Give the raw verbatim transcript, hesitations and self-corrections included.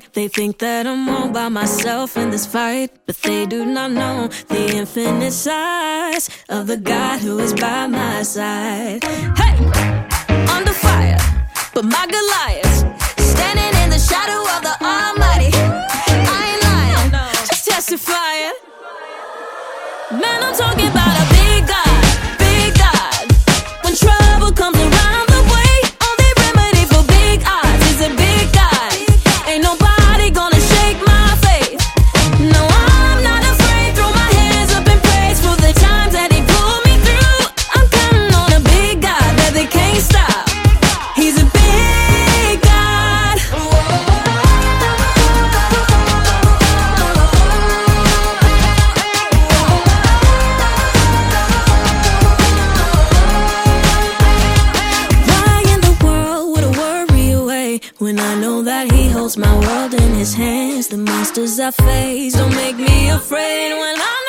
They think that I'm all by myself in this fight, but they do not know the infinite size of the God who is by my side. Hey, under fire, but my Goliath standing in the shadow of the Almighty. I ain't lying, just testifying. Man, I'm talking about a big God, big God. When trouble comes around the way, only remedy for big odds is a big God. Ain't nobody gonna shake my faith. No, I'm not afraid. Throw my hands up in praise for the times that He pulled me through. I'm counting on a big God that they can't stop. He's a big God. Why in the world would I worry away when I know that He holds my world in His hands? The monsters I face don't make me afraid when I